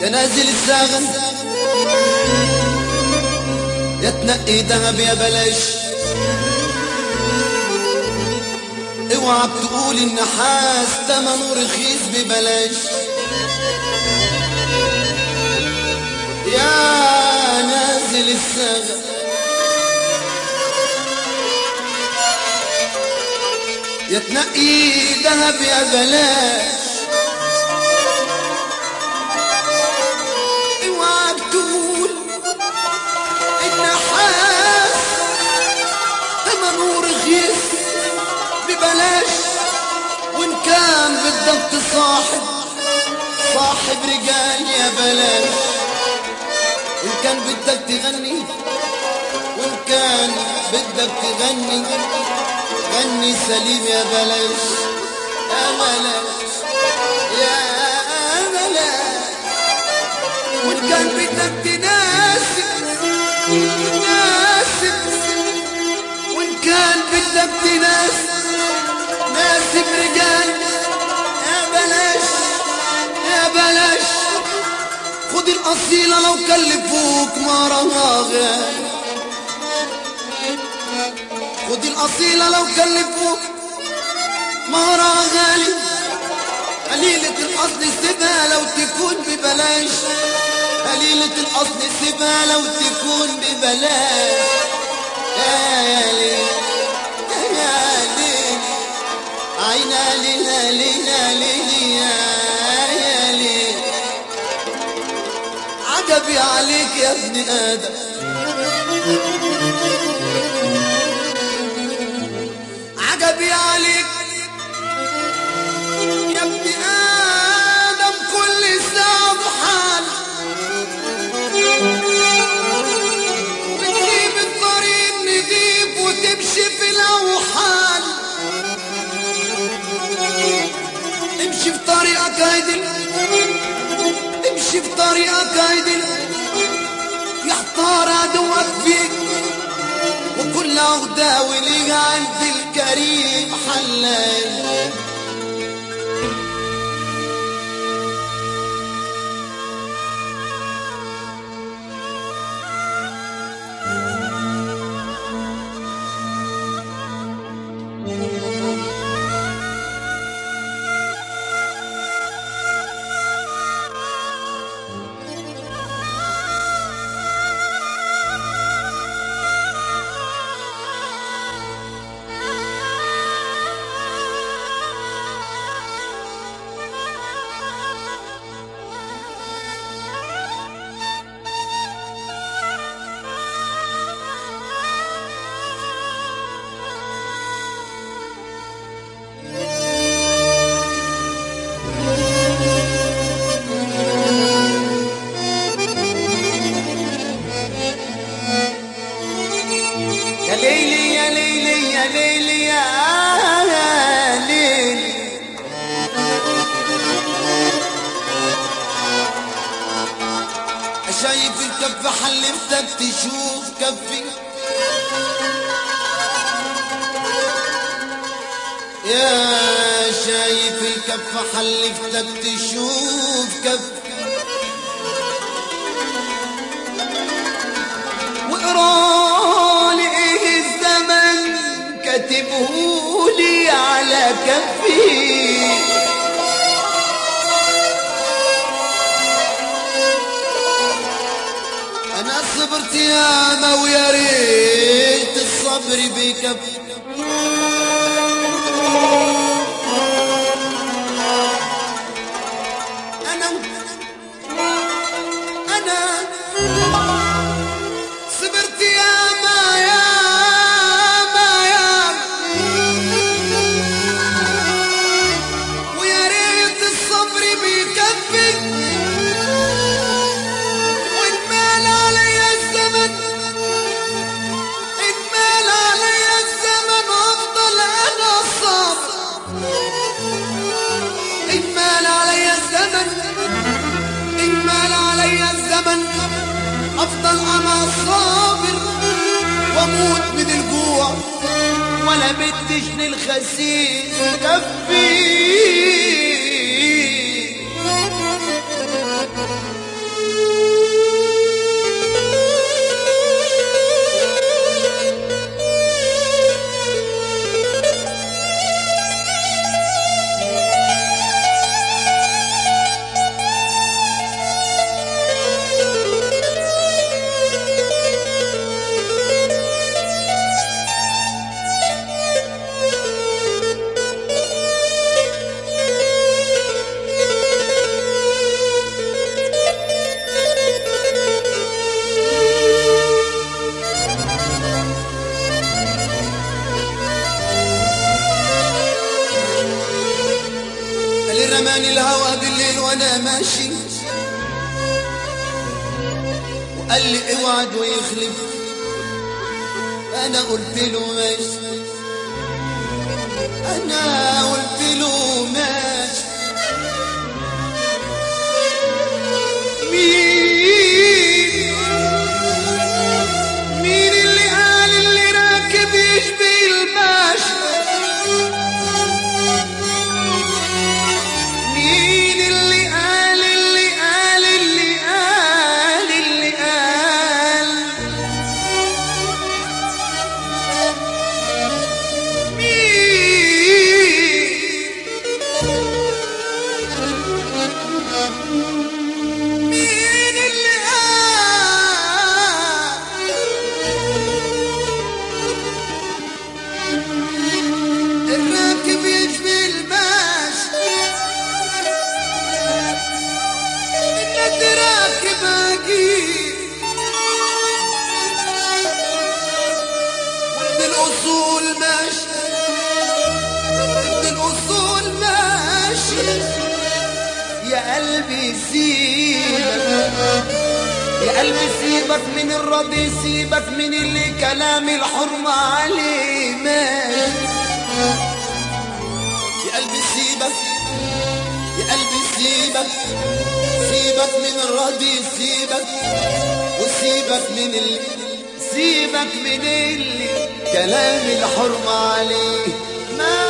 نازل الزاغن يا تنقي دهب يا بلاش، اوعى بتقول النحاس تمنه رخيص ببلاش. يا نازل الزاغن يا تنقي دهب يا بلاش، اوعى بتقول النحاس تمنه رخيص ببلاش. وان كان بدك صاحب رجال يا بلاش، وان كان بدك تغني وان كان بدك تغني غني سليم يا بلاش يا بلاش يا بلاش. وان كان بدك تناسب وان كان بدك ناسب رجال يا بلاش يا بلاش. خد الأصيلة لو كلفوك مهرها غالي، خد الأصيلة لو كلفوك مهرها غالي. قليلة الأصل سيبها لو تكون ببلاش، قليلة الأصل سيبها لو تكون ببلاش. يا ليل يا ليل عينا لينا لينا لينا يا ليل. عجبي عليك يا ابن آدم، عجبي عليك يا ابن آدم. كل ساعة بحال بتسيب الطريق نضيف وتمشي في الأوحال. امشي في طريقك عدل، امشي في طريقك عدل، يحتار عدوك فيك وكل عهدة وليها عند الكريم حلال. يا ليلي يا ليلي يا ليلي يا ليلي. شايف الكف حلفتك تشوف كفي، يا شايف الكف حلفتك تشوف كفي. واقرالي ايه الزمن كاتبهولي على كفي. انا صبرت ياما ويا ريت الصبر بكفي. انا صبرت ياما ياما ياما ويا ريت الصبر بيكفي. وان مال علي الزمن افضل انا صابر. ان مال علي الزمن افضل انا صابر. واموت من الجوع ولا بدش للخسيس كفي. رماني الهوى بالليل وانا ماشي وقال لي اوعد ويخلف. انا قلت له ماشي، انا قلت له ماشي. مين اللي قال اللي راكب يشبه الماشي؟ مين اللي قال اللي قال اللي قال اللي قال؟ مين اللي قال الراكب يشبه الماشي؟ انك راكب اجيب وابن الاصول ماشي، ابن الاصول ماشي. يا قلبي سيبك، يا قلبي سيبك من الراضي، سيبك من اللي كلام الحرمة عليه ماشي. يا قلبي سيبك، يا قلبي سيبك، سيبك من الراضي، سيبك وسيبك من اللي، سيبك من اللي كلام الحرمة عليه ماشي.